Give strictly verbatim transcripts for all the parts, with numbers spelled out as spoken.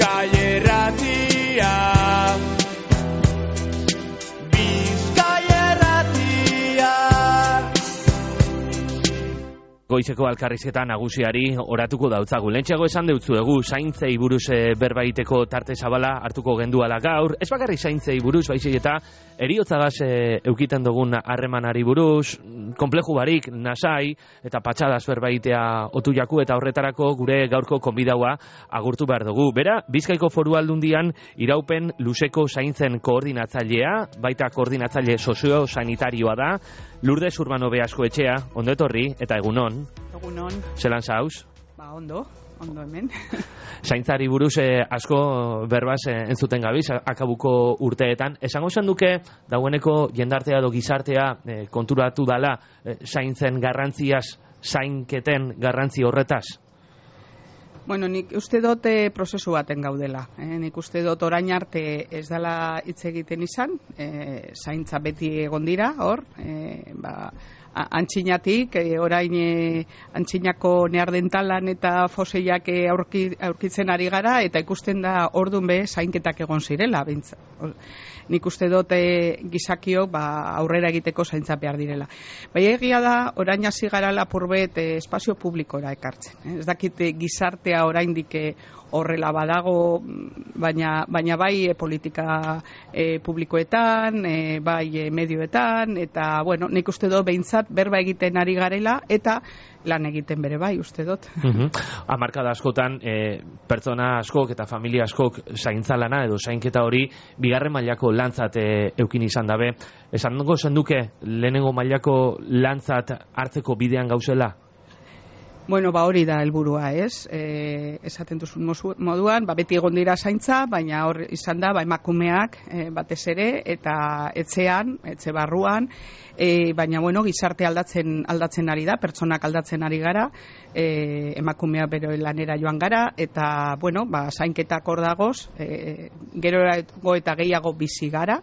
Bizkai Erratia. Bizkai Erratia. Goizeko alkarrizketa nagusiari oratuko dautzagu. Lentxeago esan deutzuegu zaintzei buruz e, berba egiteko tarte zabala hartuko genduala gaur. Ez bakarrik zaintzei buruz, baizik eta eriotzagaz e, eukiten dugun harremanari buruz, konpleju barik, nasai, eta patxadaz berba egitea otu jaku, eta horretarako gure gaurko konbidaua agurtu behar dugu. Bera, Bizkaiko Foru Aldundian iraupen luzeko zaintzen koordinatzailea, baita koordinatzaile sozio-sanitarioa da, Lourdes Urbano Beasko etxea, ondo etorri, eta egunon. Egunon. Zelan zauz? Ba, ondo, ondo hemen. Zaintzari buruz eh, asko berbaz eh, entzuten gabiz, akabuko urteetan. Esango zen duke, daueneko jendartea edo gizartea eh, konturatu dala eh, zaintzen garrantziaz, zainketen garrantzi horretaz? Bueno, nik uste dut eh, prozesu baten gaudela. Eh? Nik uste dut orain arte ez dela hitz egiten izan, eh, zaintza beti egon dira, hor, eh, ba, antxinatik, e, orain e, antxinako neardentalan eta foseiak e, aurki, aurkitzen ari gara, eta ikusten da ordun be zainketak egon zirela. Bintza. Nik uste dut e, gizakiok ba, aurrera egiteko zaintza behar direla. Bai egia da, orain hasi gara lapurbet e, espazio publikora ekartzen. Eh? Ez dakit e, gizartea oraindik e, horrela badago, baina, baina bai e, politika e, publikoetan, e, bai e, medioetan, eta bueno, nik uste dut behintzat berba egiten ari garela, eta lan egiten bere bai, uste dut. Uh-huh. Hamarkada askotan, e, pertsona askok eta familia askok zaintza lana edo zainketa hori bigarren mailako lantzat e, eukin izan dabe. Esan dugu zenduke lehenengo mailako lantzat hartzeko bidean gauzela? Bueno, ba hori da helburua, ez? E, esaten duzun moduan, ba beti egon dira zaintza, baina hor izan da, ba emakumeak e, batez ere, eta etxean, etxe barruan, e, baina bueno, gizarte aldatzen aldatzen ari da, pertsonak aldatzen ari gara, e, emakumea bero lanera joan gara, eta bueno, ba zainketak hor dagoz, e, gero eta gehiago bizi gara,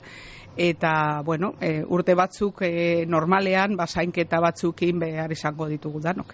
eta bueno, e, urte batzuk e, normalean ba zainketa batzukin behar izango ditugu danok.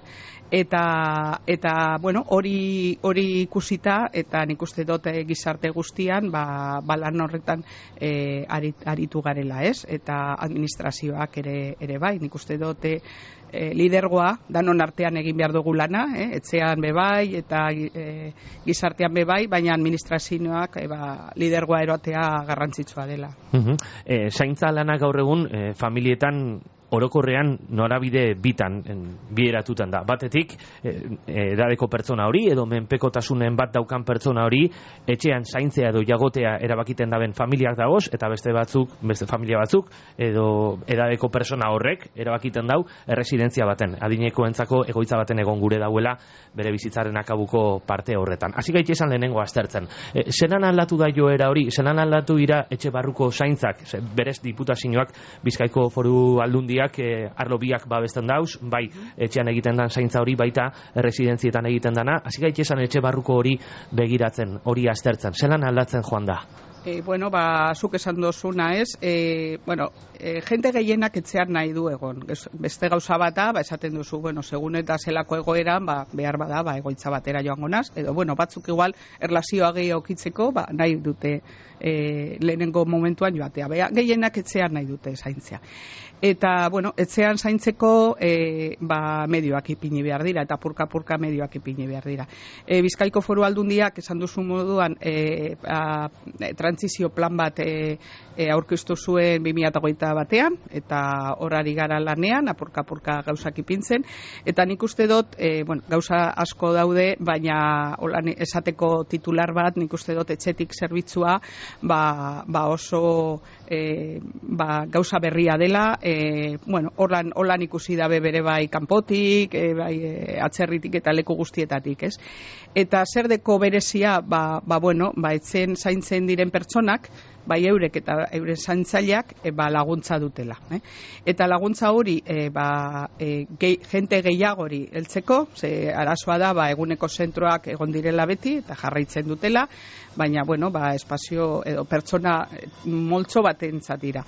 Eta eta bueno, hori hori ikusita, eta nik uste dut e, gizarte guztian ba, ba lan horretan e, arit, aritu garela, ez? Eta administrazioak ere ere bai, nik uste dut e, lidergoa danon artean egin behar dugu lana, eh? Etxean bebai eta e, gizartean bebai, baina administrazioak e, ba, lidergoa eroatea garrantzitsua dela. Uh-huh. E, zaintza lanak gaur egun e, familietan orokorrean norabide bitan en, bideratutan da. Batetik, e, edadeko pertsona hori, edo menpekotasunen bat daukan pertsona hori, etxean zaintzea edo jagotea erabakiten daben familiak dagoz, eta beste batzuk, beste familia batzuk, edo edadeko persona horrek erabakiten dau, erresidentzia baten, adinekoentzako egoitza baten egon gure dauela, bere bizitzaren akabuko parte horretan. Hasi gaite esan lehenengo aztertzen. E, zelan aldatu da joera hori, zelan aldatu ira etxe barruko zaintzak, ze, berez diputazioak Bizkaiko Foru Aldundiak e, arlo biak babesten dauz, bai etxean egiten dan zaintza hori, baita erresidentzietan egiten dana. Hasi gaite esan etxe barruko hori begiratzen, hori aztertzen. Zelan aldatzen joan da? E, bueno, ba, zuk esan dozuna, ez? E, bueno, e, jente gehienak etxean nahi du egon. Beste gauza bata, ba, esaten duzu, bueno, segun eta zelako egoeran, ba, behar bada, ba, egoitza batera joango naz, edo, bueno, batzuk igual erlazioa gehi okitzeko, ba, nahi dute e, lehenengo momentuan joatea. Bea, gehienak etxean nahi dute zaintzea. Eta, bueno, etxean zaintzeko e, ba, medioak ipini behar dira, eta purka-purka medioak ipini behar dira. E, Bizkaiko Foru Aldundiak, esan duzu moduan, e, a, trantzizio plan bat e, e, aurkeztu zuen bi mila hogeita batean, eta horari gara lanean, apurka-purka gauzak ipintzen, eta nik uste dut, e, bueno, gauza asko daude, baina holan, esateko titular bat, nik uste dut etxetik zerbitzua, ba, ba oso e, ba, gauza berria dela, E, bueno, holan, holan ikusi dabe bere bai kanpotik, e, bai e, atzerritik eta leku guztietatik, ez? Eta zer deko berezia, ba, ba bueno, ba etzen zaintzen diren pertsonak, bai eurek eta euren zaintzaileak e, ba, laguntza dutela. Eh? Eta laguntza hori e, ba, e, gehi, jente gehiagori heltzeko, ze arazoa da ba, eguneko zentroak egon direla beti eta jarraitzen dutela, baina bueno, ba, espazio edo pertsona moltzo batentzat dira.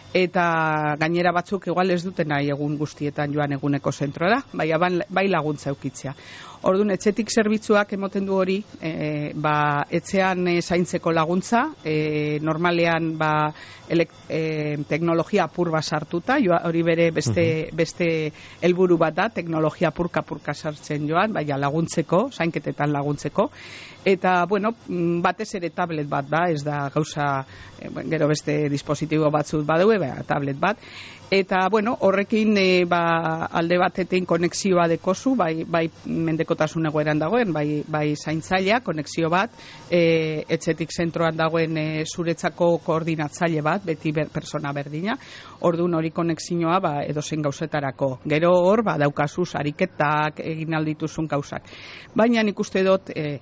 Eta gainera batzuk igual ez duten nahi egun guztietan joan eguneko zentrora, bai, bai laguntza eukitzea. Orduan, etxetik zerbitzuak emoten du hori, e, ba, etxean e, zaintzeko laguntza, e, normalean ba, elek, e, teknologia apur bat sartuta, joa, hori bere beste, uh-huh. beste helburu bat da, teknologia apurka-apurka sartzen joan, baina laguntzeko, zainketetan laguntzeko, eta, bueno, batez ere tablet bat da, ez da gauza, e, gero beste dispositibo batzut badue, ba, tablet bat, eta, bueno, horrekin e, ba, alde batetin konexioa dekozu, bai, bai mendekotasun egoeran dagoen, bai, bai zaintzailea, konexio bat, e, etxetik zentroan dagoen e, zuretzako koordinatzaile bat, beti ber, persona berdina, orduan hori konexioa ba, edozein gauzetarako. Gero hor, ba, daukazuz, ariketak, egin aldituzun gauzak. Baina nik uste dut, e,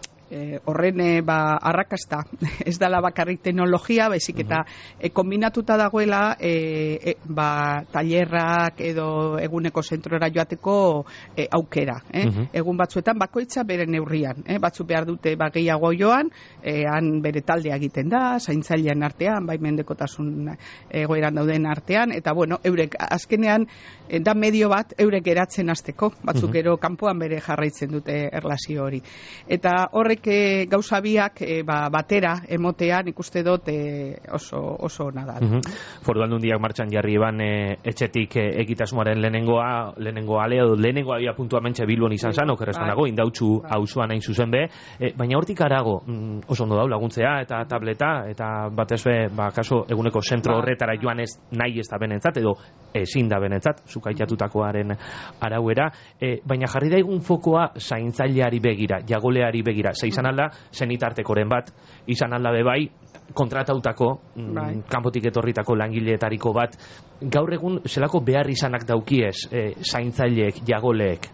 E, horren e, ba, arrakasta ez dela bakarrik teknologia, baizik eta e, kombinatuta dagoela e, e, ba, tailerrak edo eguneko zentrora joateko e, aukera. Eh? Uh-huh. Egun batzuetan bakoitza bere neurrian. Eh? Batzu behar dute ba, gehiago joan, e, han bere taldea egiten da, zaintzailean artean, bai mendekotasun egoeran dauden artean, eta bueno, eurek azkenean e, da medio bat eurek geratzen hasteko, batzuk uh-huh. gero kanpoan bere jarraitzen dute erlazio hori. Eta horrek e, gauza biak e, ba, batera emotean ikuste dut e, oso, oso nada. Uh-huh. Foru Aldundiak martxan jarri eban e, etxetik e, egitasmoaren lehenengoa, lehenengo alea, lehenengo abia puntua mentxe Bilbon izan zan, okerrezpanago, indautxu auzoan hain zuzen be, e, baina hortik arago mm, oso ondo dau laguntzea eta tableta, eta batez be, ba, kaso eguneko zentro horretara joan ez nahi ez da benentzat, edo ezin da benentzat, zukaitatutakoaren arauera, e, baina jarri daigun fokoa zaintzaileari begira, jagoleari begira, izan alda, zenitartekoren bat, izan alda bebai, kontratautako, bai. kanpotik etorritako langileetariko bat, gaur egun zelako behar izanak daukiez, e, zaintzaileek, jagoleek?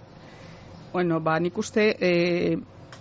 Bueno, ba, nik uste, e,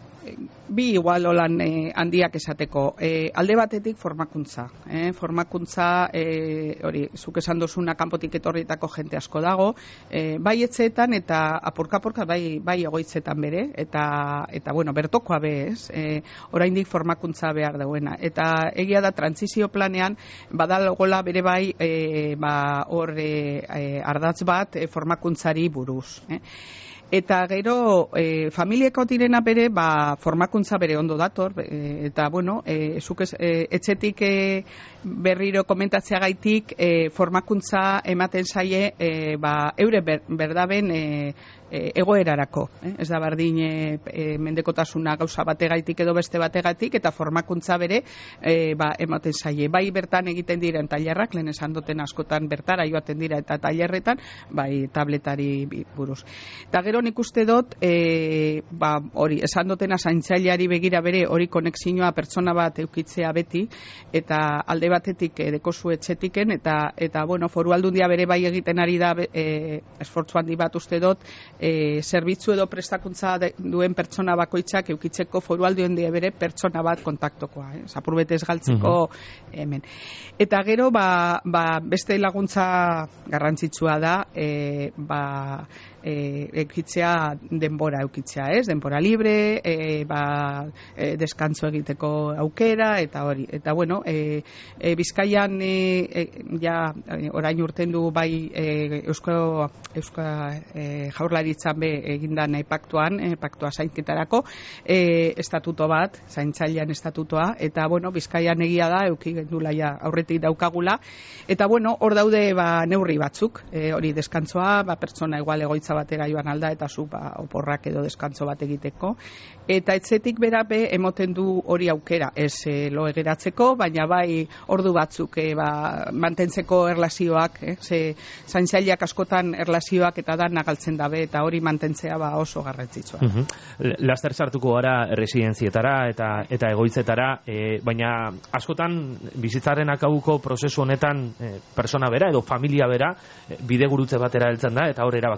bi igual olan e, handiak esateko. E, alde batetik formakuntza. Eh? Formakuntza, e, hori, zuk esan dozuna kanpotik etorritako jente asko dago, e, bai etxeetan eta apurka-apurka bai, bai egoitzetan bere, eta, eta bueno, bertokoa be ez, e, oraindik formakuntza behar dauena. Eta egia da, trantzizio planean, badalogola bere bai, e, ba, hor e, e, ardatz bat e, formakuntzari buruz. Eh? Eta gero, e, familieko direna bere, ba, formakuntza bere ondo dator, e, eta, bueno, e, zuk ez, e, etxetik e, berriro komentatzea gaitik, e, formakuntza ematen zaie, e, ba, eure ber, berdaben e, e, egoerarako. Eh? Ez da bardin e, e, mendekotasuna gauza bategaitik edo beste bategatik, eta formakuntza bere e, ba, ematen zaie. Bai bertan egiten diren tailerrak, lehen esan duten askotan bertara joaten dira eta tailerretan, bai tabletari buruz. Eta gero nik uste dut, e, ba, hori, esan dutena zaintzaileari begira bere hori konexioa pertsona bat eukitzea beti, eta alde batetik e, dekozu etxetiken, eta, eta bueno, Foru Aldundia bere bai egiten ari da e, esfortzu handi bat uste dut, e, zerbitzu edo prestakuntza de, duen pertsona bakoitzak eukitzeko Foru Aldundia bere pertsona bat kontaktokoa, eh? Zapurbetez galtzeko uh-huh. hemen. Eta gero, ba, ba, beste laguntza garrantzitsua da, e, ba, e, eukitzea denbora eukitzea, ez? Denbora libre, e, ba, e, deskantzo egiteko aukera, eta hori. Eta bueno, e, e, Bizkaian e, e, ja orain urten du bai e, Eusko, Eusko e, Jaurlaritzan be egindan e, paktuan, e, paktua zainketarako, e, estatuto bat, zaintzailean estatutoa, eta bueno, Bizkaian egia da, euki gendula ja aurretik daukagula, eta bueno, hor daude ba, neurri batzuk, e, hori deskantzoa, ba, pertsona igual egoitza batera joan alda, eta zu ba, oporrak edo deskantzo bat egiteko, eta etxetik berape emoten du hori aukera, ez e, lo egeratzeko, baina bai ordu batzuk e, ba, mantentzeko erlazioak, eh? Ze zaintzaileak askotan erlazioak eta da nagaltzen dabe, eta hori mantentzea ba, oso garrantzitsua. Uh-huh. Laster sartuko gara residenzietara eta eta egoitzetara, e, baina askotan bizitzaren akabuko prozesu honetan e, persona bera edo familia bera e, bidegurutze batera heltzen da, eta hor erabaki bat hartu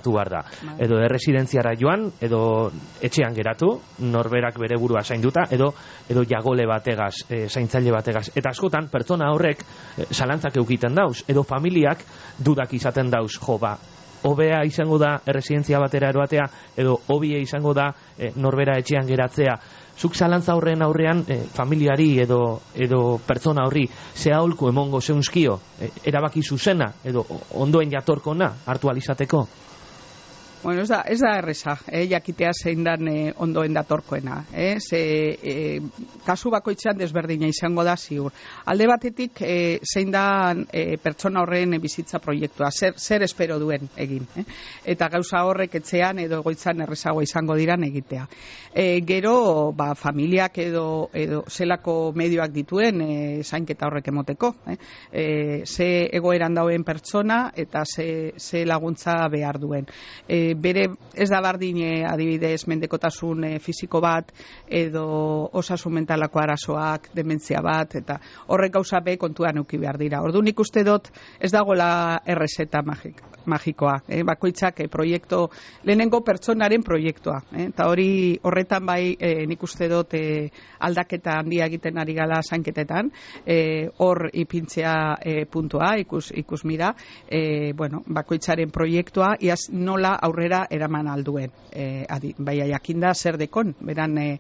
geratu behar da. Edo erresidentziara joan, edo etxean geratu, norberak bere burua zainduta, edo edo jagole bategaz, e, zaintzaile bategaz. Eta askotan, pertsona horrek e, zalantzak eukiten dauz, edo familiak dudak izaten dauz, jo, ba, hobea izango da erresidentzia batera eroatea, edo hobie izango da e, norbera etxean geratzea. Zuk zalantza horren aurrean e, familiari edo edo pertsona horri ze aholku emongo zeunskio, e, erabaki zuzena edo ondoen jatorkona hartu alizateko? Bueno, ez da, ez da erresa, eh, jakitea zein dan eh, ondoen datorkoena. Eh? Ze, eh, kasu bakoitzean desberdina izango da ziur. Alde batetik, eh, zein dan eh, pertsona horren bizitza proiektua, zer, zer espero duen egin. Eh? Eta gauza horrek etxean edo egoitzan errezagoa izango diran egitea. Eh, gero, ba, familiak edo, edo zelako medioak dituen eh, zainketa horrek emoteko. Eh? Eh, ze egoeran dauen pertsona eta ze, ze laguntza behar duen. Eh, bere ez da bardin adibidez mendekotasun e, fisiko bat edo osasun mentalako arazoak, dementzia bat, eta horrek gauza be kontuan eduki behar dira. Orduan nik uste dut ez dagoela errezeta magik, magikoa, eh? bakoitzak e, proiektu, lehenengo pertsonaren proiektua, eh? eta hori horretan bai e, nik uste dut e, aldaketa handia egiten ari gala zainketetan, e, hor ipintzea e, puntua, ikus, ikus mira, e, bueno, bakoitzaren proiektua, iaz nola aurre aurrera eraman alduen. E, adi, baina jakinda zer dekon, beran e,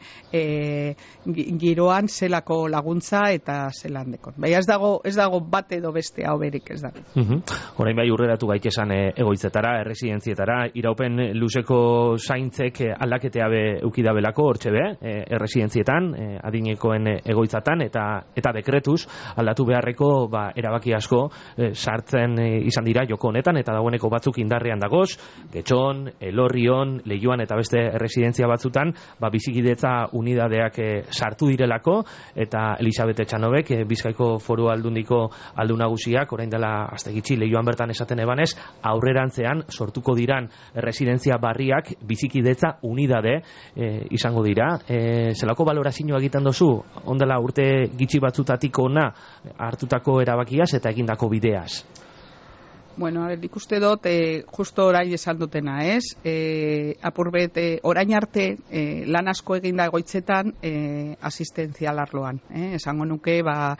e, giroan zelako laguntza eta zelan dekon. Baina ez dago, ez dago bat edo beste hau berik ez dago. Uh-huh. Orain bai urreratu gaitesan e, egoitzetara, erresidentzietara, iraupen luzeko zaintzek e, aldaketea be eukidabelako hortxe be, e, erresidentzietan, e, adinekoen egoitzatan, eta eta dekretuz aldatu beharreko ba, erabaki asko e, sartzen e, izan dira joko honetan, eta dagoeneko batzuk indarrean dagoz, Getxon, Elorrion, Leioan eta beste erresidentzia batzutan, ba, bizikidetza unidadeak e, sartu direlako, eta Elisabet Etxanobek, e, Bizkaiko Foru Aldundiko aldu nagusiak, orain dela aste gitxi Leioan bertan esaten ebanez, aurrerantzean sortuko diran erresidentzia barriak bizikidetza unidade e, izango dira. E, zelako balorazioa egiten dozu, ondela urte gitxi batzutatik ona hartutako erabakiaz eta egindako bideaz? Bueno, ikuste dut, e, justo orain esan dutena, ez? E, apurbet, e, orain arte e, lan asko eginda egoitzetan e, asistenzial arloan. Eh? Esango nuke, ba,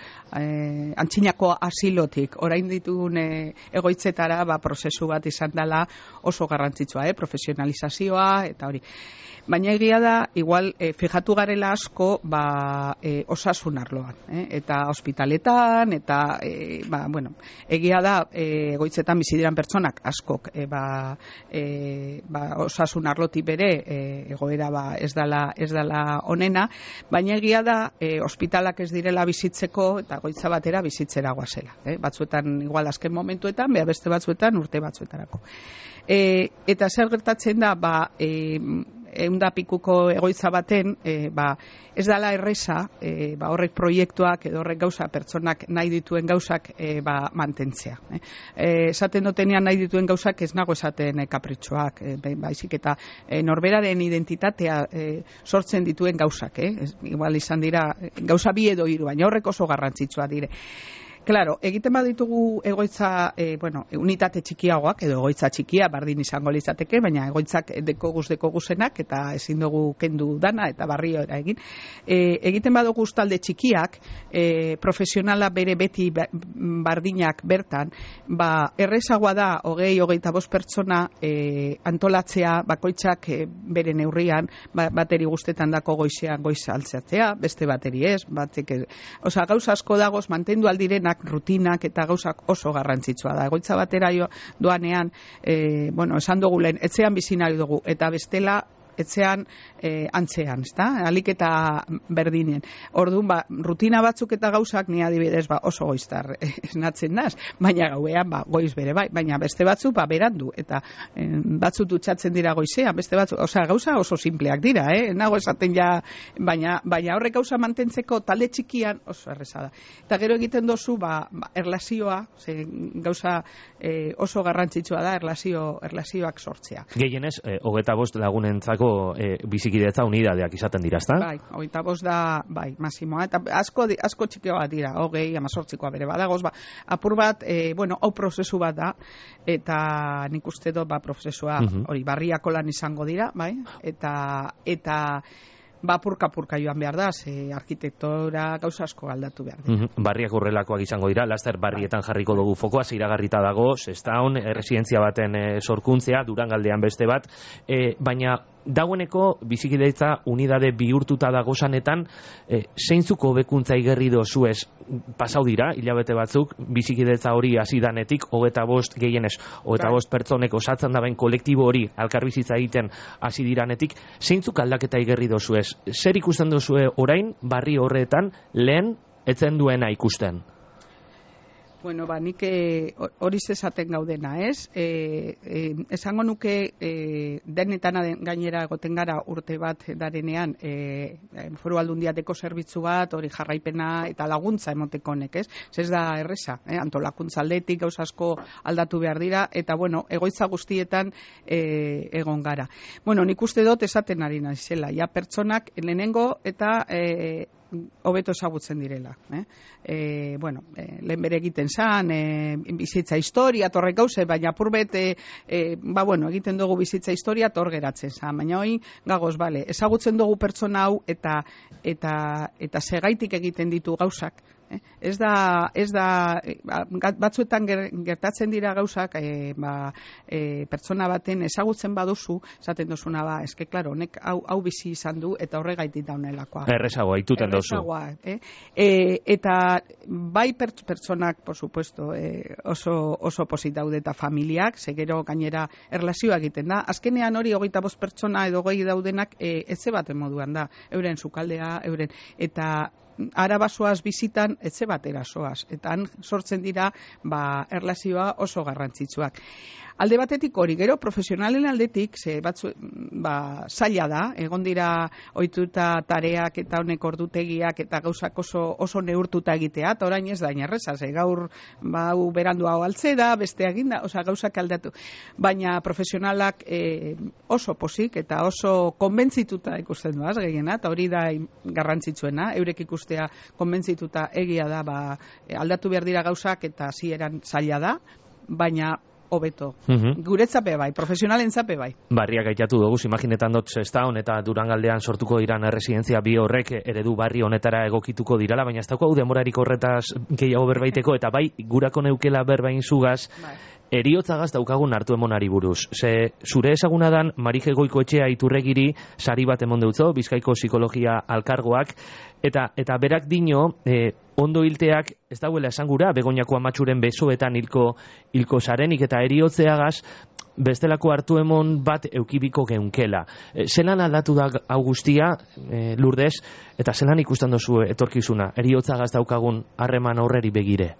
e, antxinako asilotik, orain ditun e, egoitzetara, ba, prozesu bat izan dela oso garrantzitsua, eh? Profesionalizazioa, eta hori. Baina egia da, igual, e, fijatu garela asko, ba, e, osasun arloan, eh? Eta ospitaletan, eta, e, ba, bueno, egia da, e, egoitzetan bizidiran pertsonak askok e, ba, e, ba, osasun arlotik bere e, egoera ba, ez dala ez dala onena, baina egia da e, ospitalak ez direla bizitzeko eta egoitza batera bizitzera goazela, eh? Batzuetan igual azken momentuetan, bea beste batzuetan urte batzuetarako. E, eta zer gertatzen da, ba, e, eunda pikuko egoitza baten, e, ba, ez dala erresa, e, ba, horrek proiektuak edo horrek gauza, pertsonak nahi dituen gauzak e, ba, mantentzea. Eh? E, esaten dutenean nahi dituen gauzak ez nago esaten e, kapritxoak, e, baizik eta e, norberaren identitatea e, sortzen dituen gauzak, eh? Ez, igual izan dira gauza bi edo hiru, baina horrek oso garrantzitsua dire. Claro, egiten baditugu egoitza, e, bueno, unitate txikiagoak edo egoitza txikia bardin izango litzateke, baina egoitzak dekoguz dekoguzenak eta ezin dugu kendu dana eta barriora egin. E, egiten badugu talde txikiak, e, profesionala bere beti bardinak bertan, ba, errezagoa da hogei, hogeita bost pertsona e, antolatzea bakoitzak e, bere neurrian, ba, bateri guztetan dako goizean goiza altzatzea, beste bateri ez, batek, osea, gauza asko dagoz mantendu aldirenak, rutinak eta gauzak oso garrantzitsua da. Egoitza batera doanean, e, bueno, esan dugu lehen, etxean bizi nahi dugu, eta bestela etxean e, antzean, ezta? Alik eta berdinen. Orduan, ba, rutina batzuk eta gauzak ni adibidez ba, oso goiztar esnatzen naz, baina gauean ba, goiz bere bai, baina beste batzuk ba, berandu, eta e, batzuk dutxatzen dira goizean, beste batzuk, osea, gauza oso simpleak dira, eh? Nago esaten ja, baina, baina horrek gauza mantentzeko talde txikian oso erreza da. Eta gero egiten dozu, ba, erlazioa, ze, gauza e, oso garrantzitsua da, erlazio, erlazioak sortzea. Gehienez, eh, hogeta bost lagunentzako urteko e, bizikidetza unidadeak izaten dira, ezta? Bai, hogeita bost da, bai, masimoa, eta asko, asko txikioa dira, hogei, amazortzikoa bere badagoz, ba, apur bat, e, bueno, hau prozesu bat da, eta nik uste dut, ba, prozesua, Mhm. hori, barriako lan izango dira, bai, eta, eta, ba, purka-purka joan behar da, ze arkitektura gauza asko aldatu behar da. Mhm. Barriak horrelakoak izango dira, laster barrietan jarriko dugu fokoa, iragarrita dago, Sestaon, erresidentzia baten e, sorkuntzea, Durangaldean beste bat, e, baina dagoeneko bizikidetza unidade bihurtuta dago sanetan, e, zeintzuk hobekuntza igerri dozuez pasau dira, hilabete batzuk, bizikidetza hori hasi danetik, hogeta bost gehienez, hogeta bost pertsonek osatzen daben kolektibo hori alkarbizitza egiten hasi diranetik, zeintzuk aldaketa igerri dozuez? Zer ikusten dozue orain, barri horretan, lehen, etzen duena ikusten? Bueno, ba, nik hori zezaten gaudena, ez? E, e, esango nuke e, denetan gainera egoten gara urte bat darenean e, Foru Aldundiateko zerbitzu bat, hori jarraipena eta laguntza emoteko honek, ez? Ez da erresa, eh? Antolakuntza aldetik gauz asko aldatu behar dira, eta bueno, egoitza guztietan e, egon gara. Bueno, nik uste dut esaten ari naizela, ja pertsonak lehenengo eta e, hobeto ezagutzen direla. Eh? E, bueno, e, lehen bere egiten zan, e, bizitza historia, torrek gauze, baina apurbet, e, e, ba bueno, egiten dugu bizitza historia, tor geratzen zan. Baina hoi, gagoz, bale, ezagutzen dugu pertsona hau eta eta eta segaitik egiten ditu gauzak. Eh? Ez da, ez da, batzuetan gertatzen dira gauzak, e, ba, e, pertsona baten ezagutzen baduzu, esaten duzuna, ba, eske, klaro, honek hau, hau bizi izan du, eta horregaitik daunelakoa. Errezagoa, ituten dozu. Errezagoa, eh? E, eta bai perts pertsonak, por supuesto, e, oso, oso posit daude eta familiak, segero gainera erlazioa egiten da. Azkenean hori hogeita bost pertsona edo gehi daudenak e, etxe baten moduan da, euren sukaldea, euren, eta arabasoaz bizitan etxe batera soaz, eta han sortzen dira ba, erlazioa oso garrantzitsuak. Alde batetik hori, gero profesionalen aldetik, ze batzu, ba, zaila da, egon dira ohituta tareak eta honek ordutegiak eta gauzak oso, oso neurtuta egitea, eta orain ez da inerreza, ze gaur ba, berandu hau altzera, beste eginda, osea gauzak aldatu. Baina profesionalak e, oso posik eta oso konbentzituta ikusten duaz gehiena, eta hori da garrantzitsuena, eurek ikustea konbentzituta egia da, ba, aldatu behar dira gauzak eta hasieran zaila da, baina hobeto. Mhm. Guretzape bai, profesionalen zape bai. Barriak aitatu dugu, imaginetan dut Sestaon eta Durangaldean sortuko diran erresidentzia bi horrek eredu barri honetara egokituko dirala, baina ez daukagu demorarik horretaz gehiago berbaiteko, eta bai, gurako neukela berbain zugaz, bai. Eriotzagaz daukagun hartu emonari buruz. Ze, zure ezaguna dan, Marije Goikoetxea Iturregiri sari bat emon deutzo, Bizkaiko psikologia alkargoak, eta eta berak dino, e, ondo hilteak, ez dauela esan gura, Begoñako amatxuren besoetan hilko, hilko sarenik, eta eriotzeagaz, bestelako hartu emon bat eukibiko geunkela. E, zelan aldatu da hau guztia, e, Lourdes, eta zelan ikusten dozu etorkizuna, eriotzagaz daukagun harreman horreri begire?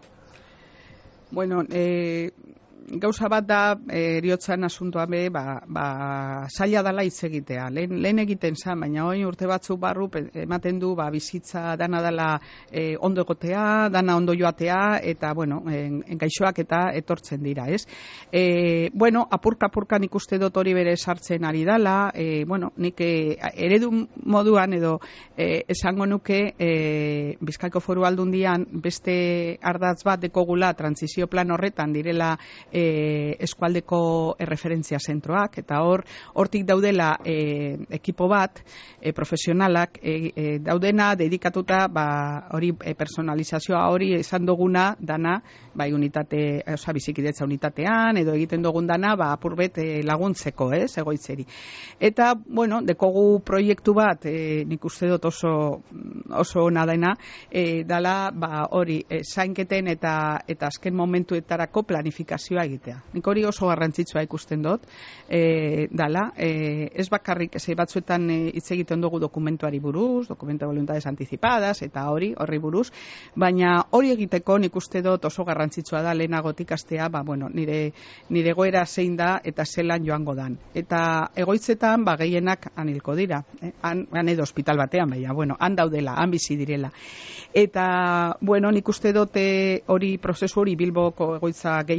Bueno, eh... gauza bat da, eriotzan asuntoa be, ba, ba, zaila dala hitz egitea. Lehen, lehen egiten zan, baina hori urte batzuk barru ematen du, ba, bizitza dana dela e, ondo egotea, dana ondo joatea, eta, bueno, en, en gaixoak eta etortzen dira, ez? E, bueno, apurka-apurkan ikuste dut hori bere sartzen ari dala, e, bueno, nik e, eredu moduan edo e, esango nuke e, Bizkaiko Foru Aldundian beste ardatz bat dekogula transizio plan horretan direla E, eskualdeko erreferentzia zentroak, eta hor hortik daudela e, ekipo bat e, profesionalak e, e, daudena dedikatuta ba, hori e, personalizazioa hori esan duguna dana bai unitate, oza, bizikidetza unitatean edo egiten dugun dana ba, apurbet e, laguntzeko, ez, egoitzeri. Eta, bueno, dekogu proiektu bat e, nik uste dut oso oso ona dena e, dala ba, hori e, zainketen eta, eta azken momentuetarako planifikazioa egitea. Nik hori oso garrantzitsua ikusten dut, e, dala, e, ez bakarrik ez batzuetan hitz e, egiten dugu dokumentuari buruz, dokumento voluntades anticipadas, eta hori, horri buruz, baina hori egiteko nik uste dut oso garrantzitsua da lehenagotik astea, ba, bueno, nire, nire goera zein da eta zelan joango dan. Eta egoitzetan, ba, gehienak anilko dira, eh? han, han edo hospital batean, baina, bueno, han daudela, han bizi direla. Eta, bueno, nik uste dut hori prozesu hori Bilboko egoitza gehienetan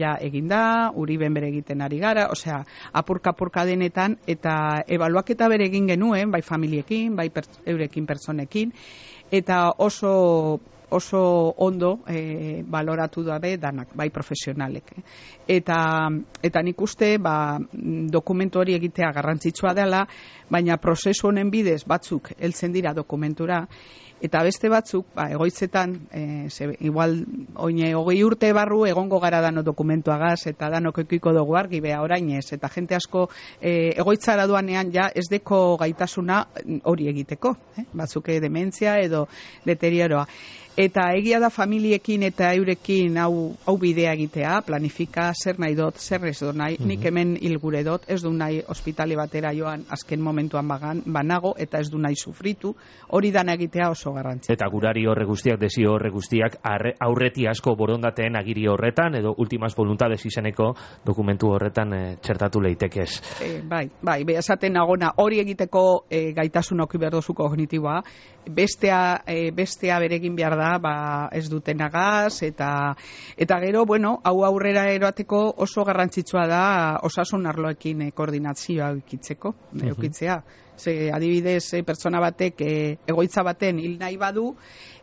ja egin da, Uriben bere egiten ari gara, osea, apurka-apurka denetan, eta ebaluaketa bere egin genuen, bai familiekin, bai per, eurekin pertsonekin, eta oso oso ondo e, baloratu dabe danak, bai profesionalek. Eh. Eta, eta nik uste ba, dokumentu hori egitea garrantzitsua dela, baina prozesu honen bidez batzuk heltzen dira dokumentura, eta beste batzuk, ba, egoitzetan, e, ze, igual, oine, hogei urte barru egongo gara dano dokumentuagaz, eta danok ekiko dugu argi, beha orainez, eta jente asko e, egoitzara duanean ja ez deko gaitasuna hori egiteko, eh? Batzuk dementzia edo deterioroa. Eta egia da familiekin eta eurekin hau, hau bidea egitea, planifika, zer nahi dut, zer ez dut nahi, mm-hmm. nik hemen hil gure dut, ez du nahi ospitale batera joan azken momentuan bagan, banago, eta ez du nahi sufritu, hori dana egitea oso garrantzi. Eta gurari horre guztiak, desio horre guztiak, arre, aurreti asko borondateen agiri horretan, edo ultimas voluntades izeneko dokumentu horretan e, txertatu leitekez. E, bai, bai, be, esaten agona, hori egiteko e, gaitasun oki berdozu kognitiboa, bestea, e, bestea beregin behar da, ba, ez dutenagaz, eta eta gero, bueno, hau aurrera eroateko oso garrantzitsua da osasun arloekin e, koordinazioa eukitzeko, uh-huh. eukitzea. Ze, adibidez, e, pertsona batek e, egoitza baten hil nahi badu,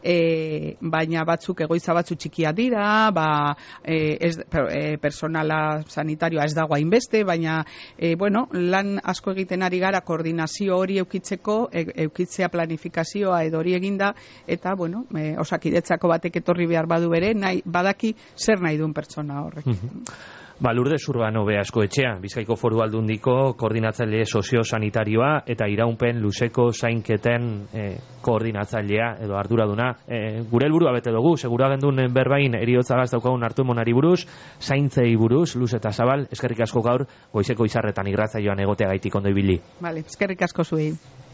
e, baina batzuk egoitza batzu txikia dira, ba, e, ez, per, e, personala sanitarioa ez dago hainbeste, baina e, bueno, lan asko egiten ari gara koordinazio hori eukitzeko, e, eukitzea planifikazioa edo hori eginda, eta bueno, e, osakidetzako batek etorri behar badu bere, nahi, badaki zer nahi duen pertsona horrek. Uh-huh. Ba, Lourdes Urbano Beasko etxea, Bizkaiko Foru Aldundiko koordinatzaile sozio-sanitarioa eta iraunpen luzeko zainketen eh, koordinatzailea edo arduraduna. Eh, gure helburua bete dugu, segura gendun berbain eriotzagaz daukagun hartu emonari buruz, zaintzei buruz, luz eta zabal, eskerrik asko gaur, goizeko izarretan irratzaioan egotea gaitik ondo ibili. Vale, eskerrik asko zuei.